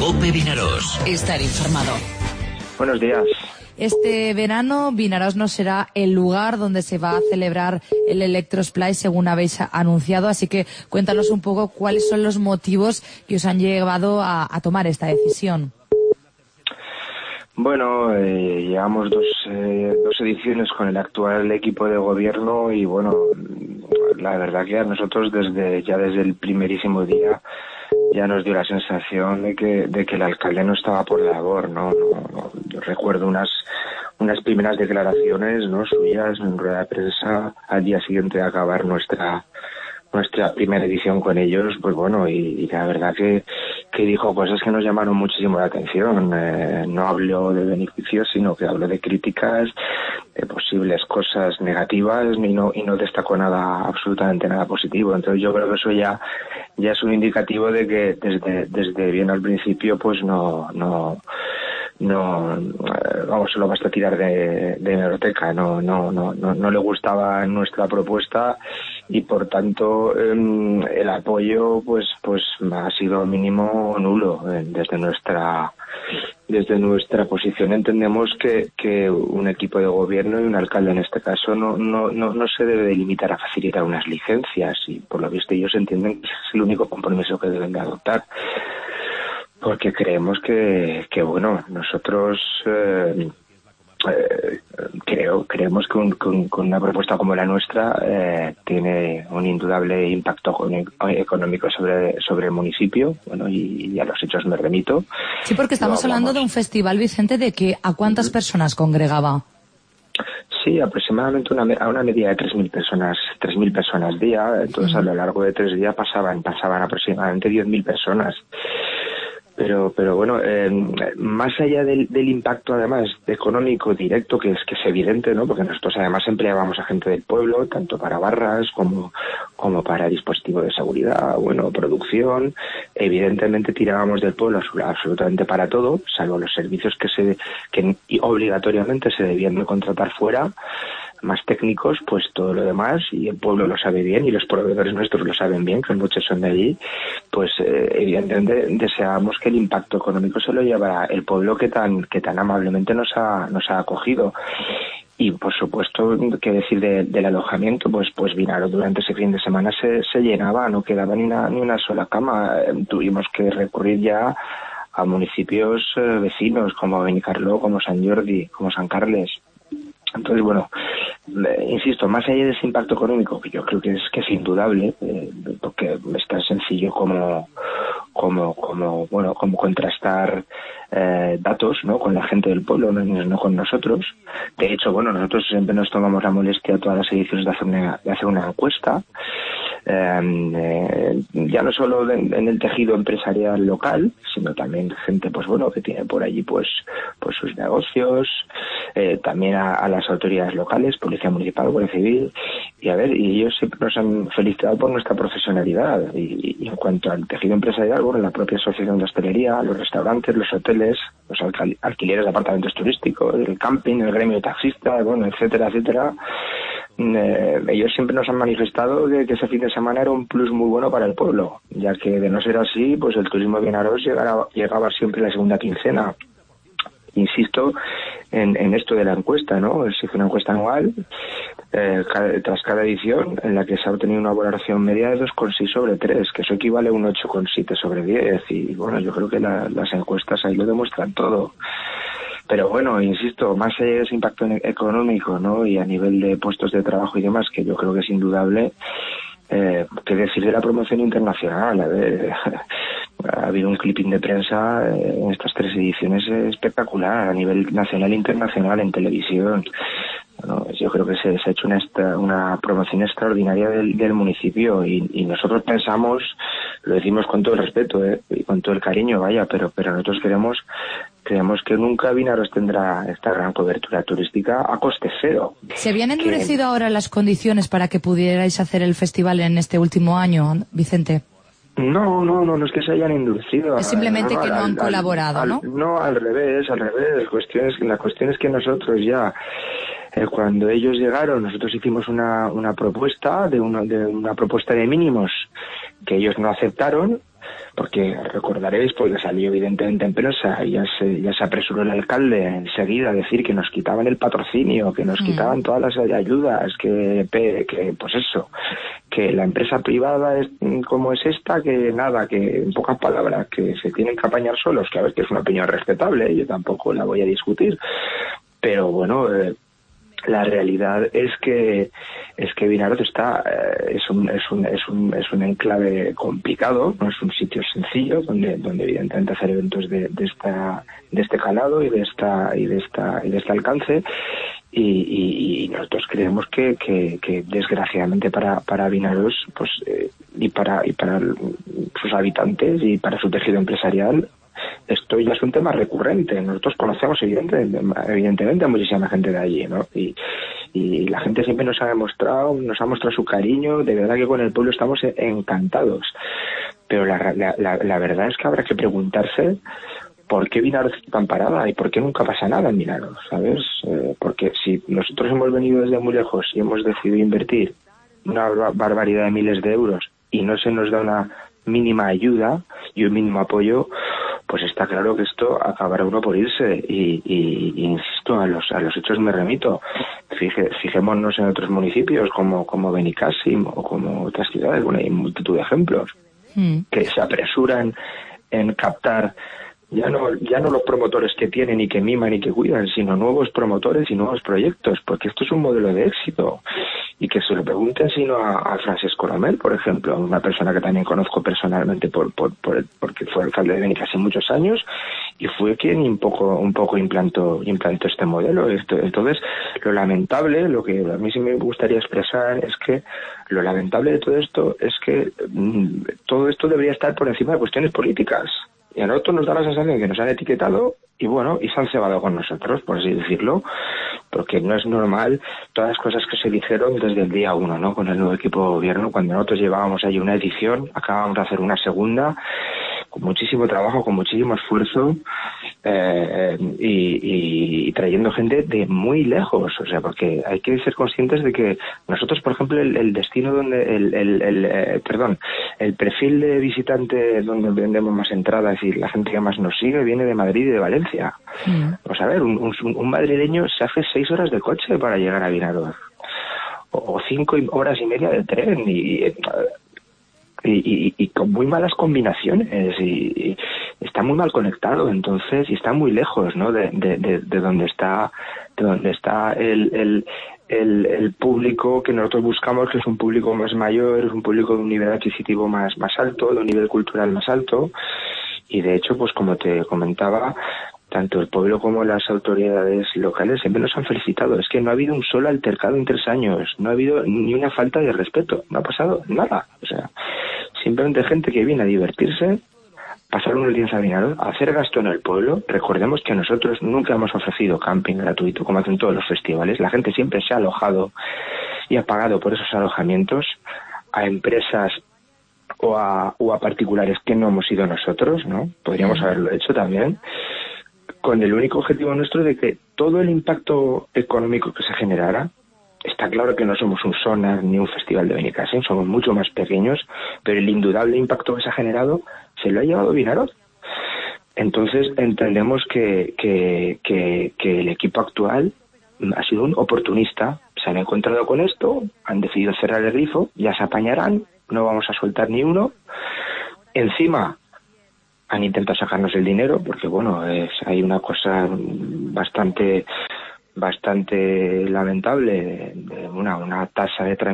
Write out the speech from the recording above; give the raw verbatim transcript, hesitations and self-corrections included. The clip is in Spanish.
COPE Vinaroz. Estar informado. Buenos días. Este verano Vinaroz no será el lugar donde se va a celebrar el Electrosplay, según habéis anunciado, así que cuéntanos un poco cuáles son los motivos que os han llevado a, a tomar esta decisión. Bueno, eh, llevamos dos, eh, dos ediciones con el actual equipo de gobierno y bueno, la verdad que a nosotros desde ya desde el primerísimo día ya nos dio la sensación de que de que el alcalde no estaba por la labor, ¿no? no, no yo recuerdo unas unas primeras declaraciones, ¿no?, suyas en rueda de prensa al día siguiente de acabar nuestra nuestra primera edición con ellos, pues bueno, y, y la verdad que, que dijo cosas que nos llamaron muchísimo la atención. Eh, no habló de beneficios, sino que habló de críticas, de posibles cosas negativas y no, y no destacó nada, absolutamente nada positivo. Entonces yo creo que eso ya, ya es un indicativo de que desde, desde bien al principio pues no, no, no, vamos, solo basta tirar de, de hemeroteca, no, no, no, no, no le gustaba nuestra propuesta y por tanto eh, el apoyo pues, pues ha sido mínimo nulo eh, desde nuestra, desde nuestra posición. Entendemos que, que un equipo de gobierno y un alcalde en este caso no, no, no, no se debe limitar a facilitar unas licencias y por lo visto ellos entienden que ese es el único compromiso que deben de adoptar. Porque creemos que, que bueno, nosotros eh, eh, creo creemos que, un, que, un, que una propuesta como la nuestra eh, tiene un indudable impacto económico sobre, sobre el municipio, bueno, y, y a los hechos me remito. Sí, porque estamos hablando de un festival, Vicente, de que ¿a cuántas personas congregaba? Sí, aproximadamente una, a una media de tres mil personas, tres mil personas día. Entonces, uh-huh. a lo largo de tres días pasaban, pasaban aproximadamente diez mil personas. Pero, pero bueno, eh, más allá del, del impacto además económico directo, que es que es evidente, ¿no? Porque nosotros además empleábamos a gente del pueblo, tanto para barras como, como para dispositivos de seguridad, bueno, producción. Evidentemente tirábamos del pueblo absolutamente para todo, salvo los servicios que se, que obligatoriamente se debían de contratar fuera, más técnicos, pues todo lo demás, y el pueblo lo sabe bien y los proveedores nuestros lo saben bien, que muchos son de allí, pues eh, evidentemente deseábamos que el impacto económico se lo llevara el pueblo que tan que tan amablemente nos ha nos ha acogido. Y por supuesto, qué decir de, del alojamiento, pues pues Vinaroz durante ese fin de semana se, se llenaba, no quedaba ni una, ni una sola cama. Eh, tuvimos que recurrir ya a municipios eh, vecinos como Benicarló, como San Jordi, como San Carles. Entonces, bueno, eh, insisto, más allá de ese impacto económico, que yo creo que es que es indudable, eh, porque es tan sencillo como, como, como, bueno, como contrastar eh, datos, ¿no?, con la gente del pueblo, no, no con nosotros. De hecho, bueno, nosotros siempre nos tomamos la molestia todas las ediciones de hacer una, de hacer una encuesta. Eh, eh, ya no solo en, en el tejido empresarial local, sino también gente, pues bueno, que tiene por allí pues pues sus negocios, eh, también a, a las autoridades locales, Policía Municipal, Guardia Civil, y a ver, y ellos siempre nos han felicitado por nuestra profesionalidad. Y, y en cuanto al tejido empresarial, bueno, la propia asociación de hostelería, los restaurantes, los hoteles, los alquil- alquileres de apartamentos turísticos, el camping, el gremio de taxistas, bueno, etcétera, etcétera. Eh, ellos siempre nos han manifestado que, que ese fin de semana era un plus muy bueno para el pueblo, ya que de no ser así, pues el turismo de Vinaroz llegara, llegaba siempre la segunda quincena. Insisto en, en esto de la encuesta, ¿no? Se hizo una encuesta anual eh, cada, tras cada edición en la que se ha obtenido una valoración media de dos coma seis sobre tres, que eso equivale a un ocho coma siete sobre diez, y bueno, yo creo que la, las encuestas ahí lo demuestran todo. Pero bueno, insisto, más allá de ese impacto económico, ¿no?, y a nivel de puestos de trabajo y demás, que yo creo que es indudable, eh, que decir de la promoción internacional. A ver, ha habido un clipping de prensa eh, en estas tres ediciones espectacular, a nivel nacional e internacional, en televisión. Bueno, yo creo que se, se ha hecho una, una promoción extraordinaria del, del municipio y, y nosotros pensamos, lo decimos con todo el respeto eh, y con todo el cariño, vaya, pero pero nosotros queremos creemos que nunca Vinaroz tendrá esta gran cobertura turística a coste cero. ¿Se habían endurecido que... ahora las condiciones para que pudierais hacer el festival en este último año, Vicente? No, no, no, no es que se hayan endurecido. Es simplemente no, no, que no al, han colaborado, al, ¿no? No, al revés, al revés. La cuestión es, la cuestión es que nosotros ya, eh, cuando ellos llegaron, nosotros hicimos una, una propuesta, de una, de una propuesta de mínimos que ellos no aceptaron. porque recordaréis, porque salió evidentemente en prensa y ya se, ya se apresuró el alcalde enseguida a decir que nos quitaban el patrocinio, que nos mm. quitaban todas las ayudas, que, que pues eso, que la empresa privada es como es esta, que nada, que en pocas palabras, que se tienen que apañar solos, que a ver, que es una opinión respetable, yo tampoco la voy a discutir, pero bueno, eh, la realidad es que es que Vinaroz está eh, es un es un es un es un enclave complicado, no es un sitio sencillo donde donde evidentemente hacer eventos de, de esta de este calado y de esta y de esta y de este alcance y, y, y nosotros creemos que, que, que desgraciadamente para para Vinaroz pues eh, y para y para sus habitantes y para su tejido empresarial esto ya es un tema recurrente. Nosotros conocemos evidentemente, evidentemente a muchísima gente de allí, ¿no? Y, y la gente siempre nos ha demostrado, nos ha mostrado su cariño. De verdad que con el pueblo estamos encantados. Pero la, la, la, la verdad es que habrá que preguntarse por qué Vinaroz está tan parada y por qué nunca pasa nada en Vinaroz, ¿sabes? Eh, porque si nosotros hemos venido desde muy lejos y hemos decidido invertir una barbaridad de miles de euros y no se nos da una mínima ayuda y un mínimo apoyo, pues está claro que esto acabará uno por irse y, y, y insisto, a los a los hechos me remito. Fije, fijémonos en otros municipios como como Benicàssim o como otras ciudades, bueno, hay multitud de ejemplos mm. que se apresuran en captar ya no ya no los promotores que tienen y que miman y que cuidan, sino nuevos promotores y nuevos proyectos, porque esto es un modelo de éxito. Y que se lo pregunten sino a, a Francesc Colomel, por ejemplo, una persona que también conozco personalmente por, por, por porque fue alcalde de Benicàssim muchos años y fue quien un poco un poco implantó implantó este modelo. Esto, entonces, lo lamentable, lo que a mí sí me gustaría expresar es que lo lamentable de todo esto es que mmm, todo esto debería estar por encima de cuestiones políticas. Y a nosotros nos da la sensación de que nos han etiquetado y bueno, y se han cebado con nosotros, por así decirlo, porque no es normal todas las cosas que se dijeron desde el día uno, ¿no? Con el nuevo equipo de gobierno, cuando nosotros llevábamos ahí una edición, acabamos de hacer una segunda, con muchísimo trabajo, con muchísimo esfuerzo, eh, y, y, y trayendo gente de muy lejos, o sea, porque hay que ser conscientes de que nosotros, por ejemplo, el, el destino donde, el, el, el eh, perdón, el perfil de visitante donde vendemos más entradas y la gente que más nos sigue viene de Madrid y de Valencia. Mm. Vamos a ver, un, un, un madrileño se hace seis horas de coche para llegar a Vinaroz, o, o cinco horas y media de tren, y, y, y, y con muy malas combinaciones, y, y está muy mal conectado, entonces, y está muy lejos, ¿no? De, de, de, de donde está, de donde está el, el El, el público que nosotros buscamos, que es un público más mayor, es un público de un nivel adquisitivo más, más alto, de un nivel cultural más alto, y de hecho, pues como te comentaba, tanto el pueblo como las autoridades locales siempre nos han felicitado. Es que no ha habido un solo altercado en tres años, no ha habido ni una falta de respeto, no ha pasado nada. O sea, simplemente gente que viene a divertirse, pasar unos días a Vinaroz, hacer gasto en el pueblo. Recordemos que nosotros nunca hemos ofrecido camping gratuito como hacen todos los festivales. La gente siempre se ha alojado y ha pagado por esos alojamientos a empresas o a, o a particulares que no hemos sido nosotros, ¿no? Podríamos haberlo hecho también, con el único objetivo nuestro de que todo el impacto económico que se generara, está claro que no somos un Sonar ni un festival de Benicàssim, somos mucho más pequeños, pero el indudable impacto que se ha generado se lo ha llevado Vinaroz. Entonces entendemos que, que, que, que el equipo actual ha sido un oportunista, se han encontrado con esto, han decidido cerrar el grifo, ya se apañarán, no vamos a soltar ni uno. Encima han intentado sacarnos el dinero, porque bueno, es, hay una cosa bastante bastante lamentable, de una, una tasa de